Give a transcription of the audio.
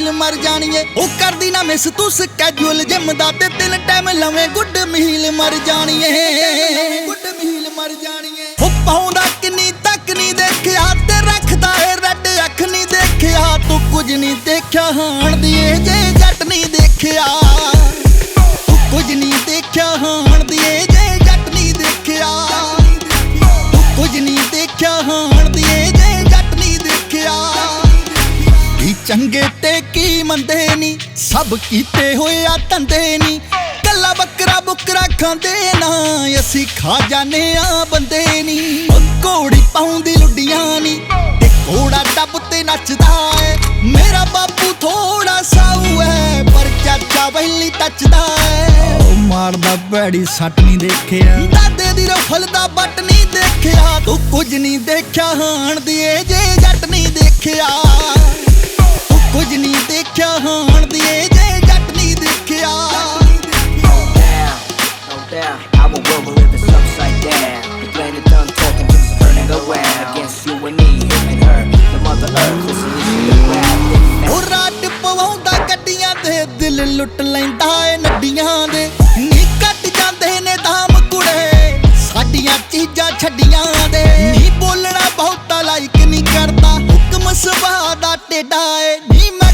मील मर जानिए ओ कर दी ना मिस तू स्कैजूल जिम दा ते 3 टाइम लवे गुड मील मर जानिए गुड मील मर जानिए ओ पाउंदा किन्नी तक नहीं देखिया ते रखदा है रेड अख नहीं देखिया तू कुछ नहीं देखिया हाण दी जे जट नहीं देखिया तू कुछ नहीं देखिया हाण दी जे जट नहीं देखिया तू कुछ नहीं देखिया हाण दी जे जट नहीं देखिया की चंगे ते की मंदे नी सब कीते होए आ धंधे नी कला बकरा बुकरा खांदे ना असी खा जाने आ बंदे नी घोड़ी पाउंदी लुडियां नी ते घोड़ा डब ते नचदा है मेरा बापू थोड़ा साऊ है पर चाचा वैली टचदा है मारदा भैड़ी सट नहीं देखिया दादे दी रफल दा बट नहीं देखिया तू कुछ नहीं देखिया हाण दी जे जट नहीं देखिया तू कुछ नहीं देखिया हाण दी जे जट नहीं देखिया I will roll with this upside down. The planet done talking, just turning around against you and me, him and her, the mother earth. Listen, listen to rap. ਉਹ ਰਾਟ ਪਵਾਉਂਦਾ ਗੱਡੀਆਂ ਦੇ ਦਿਲ ਲੁੱਟ ਲੈਂਦਾ ਏ ਨੱਡੀਆਂ ਦੇ ਨੀ ਕੱਟ ਜਾਂਦੇ ਨੇ ਦਾਮ ਕੁੜੇ ਸਾਡੀਆਂ ਚੀਜ਼ਾਂ ਛੱਡੀਆਂ ਦੇ ਨੀ ਬੋਲਣਾ ਬਹੁਤਾ ਲਾਈਕ ਨਹੀਂ ਕਰਦਾ ਹੁਕਮ ਸੁਭਾਅ ਦਾ ਟੇਡਾ ਏ ਨੀ